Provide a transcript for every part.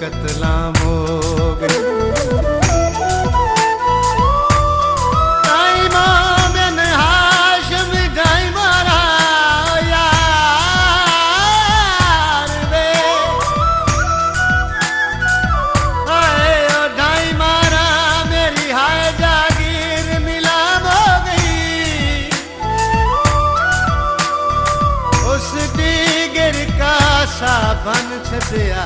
कतलाम हो गए। बन छड़िया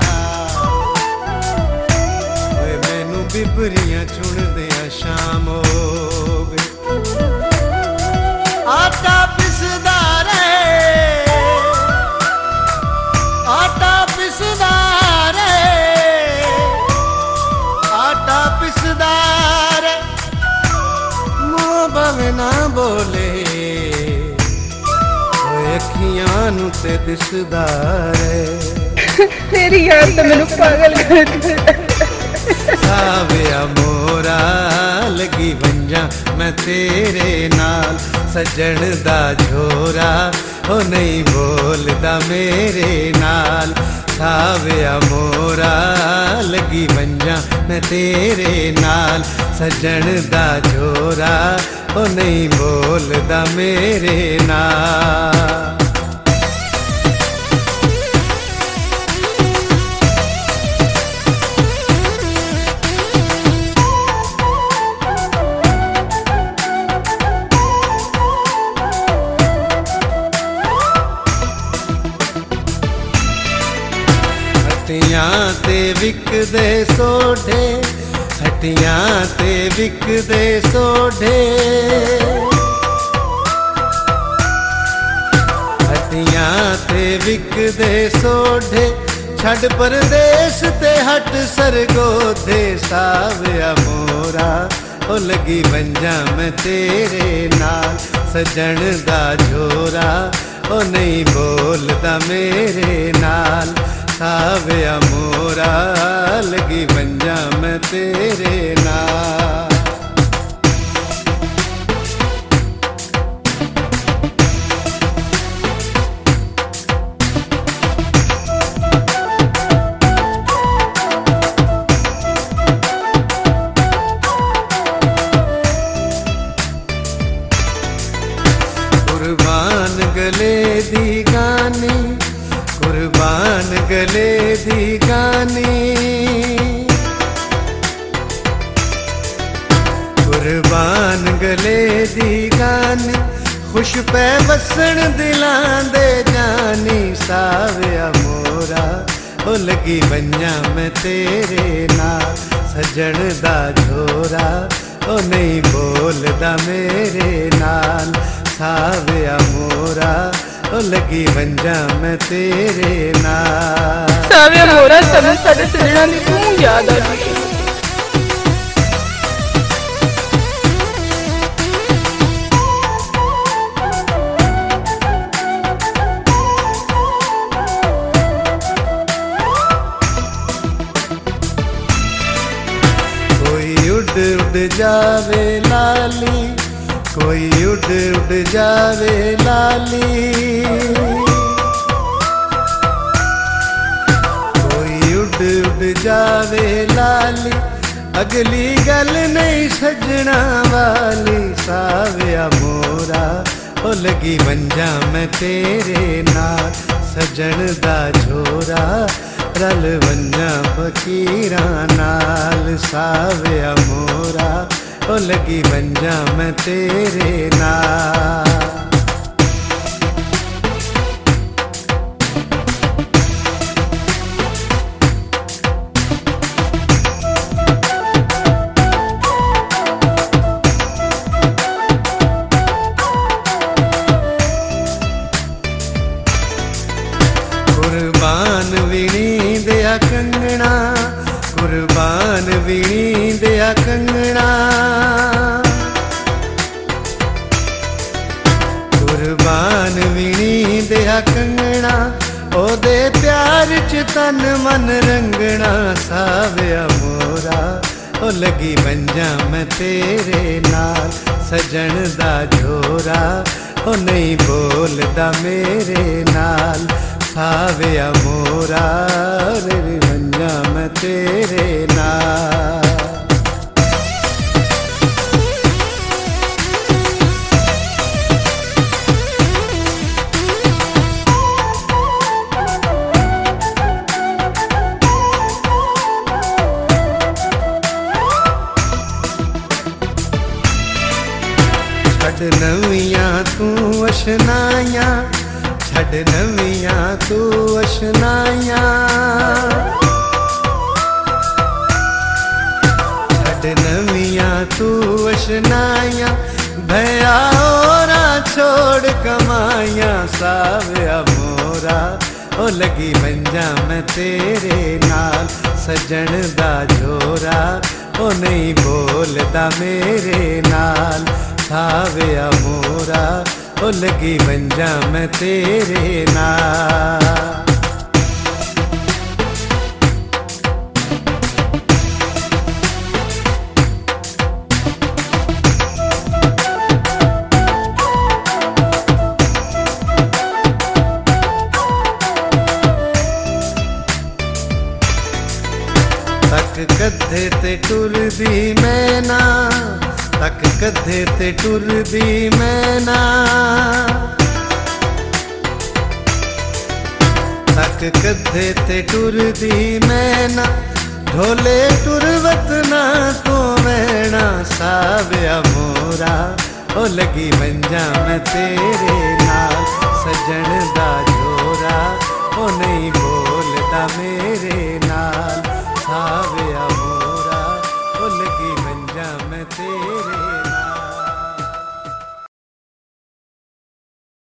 मैनू बिबरियां चुनदियां शाम हो गई। आटा पिसदा रे, आटा पिसदा रे, आटा पिसदा रे, मुंह भावे ना बोले अखियां नू ते दिसदा रे। तेरी याद तो मैनू पागल कर दिया। साविया मोरा लगी वंजा मैं तेरे नाल, सजन दा झोरा ओ नहीं बोलदा मेरे नाल। साविया मोरा लगी वंजा मैं तेरे नाल, सजन दा झोरा ओ नहीं बोलदा मेरे नाल। हट्टियां ते विकदे सोढे, हट्टियां ते विकदे सोढे, हट्टियां ते विकदे सोढे, छड़ परदेस ते हट सरगोधे। साविया मोरा ओ लगी वंजा मैं तेरे नाल, सजन दा झोरा ओ नहीं बोलदा मेरे नाल। साविया मोरा लगी वंजा मैं तेरे नाल। कुर्बान गले दी गानी, कुर्बान गले दी गानी, कुर्बान गले दी गानी, खुश पै वसन दिलां दे जानी। साविया मोरा ओ लगी वंजा मैं तेरे नाल, सजन दा झोरा ओ नहीं बोलदा मेरे नाल। साविया मोरा ओ लगी वंजा मैं तेरे नाल। साविया मोरा तनु साडे सजना दी तू याद आ गई। कोई उड़ उड़ जावे लाली, कोई उड़ उड़ जावे लाली, कोई उड़ उड़ जावे लाली, अगली गल नहीं सजना वाली। साविया मोरा ओ लगी वंजा मैं तेरे नाल, सजन दा झोरा रल वंजा फकीरां नाल। साविया मोरा ओ लगी वंजा मैं तेरे नाल। कुर्बान विणी दिया कंगना, कुर्बान विणी दिया कंगना, कुर्बान विणी दिया कंगना, ओदे प्यार च तन मन रंगना। साविया मोरा ओ लगी वंजा मैं तेरे नाल, सजन दा झोरा ओ नहीं बोलदा मेरे नाल। साविया मोरा रे वंजा मैं तेरे नाल। छड़ नवियां तू अशनाइयां, छड़ नवियां तू अशनाइयां, छड़ नवियां तू अशनाइयां, भया ओरा छोड़ कमाइयां, साविया मोरा ओ लगी मंजा मैं तेरे नाल, सजन दा जोरा ओ नहीं बोलदा मेरे नाल, साविया मोरा ओ लगी मंजा मैं तेरे नाल। तक कद्धे ते टुरदी मैना, तक कद्धे ते टुरदी मैना, तक कद्धे ते टुरदी मैना, ढोले टुरवत ना तो मैना, साविया मोरा ओ लगी मंजा मैं तेरे नाल, सजन दा जोरा ओ नहीं बोलदा मेरे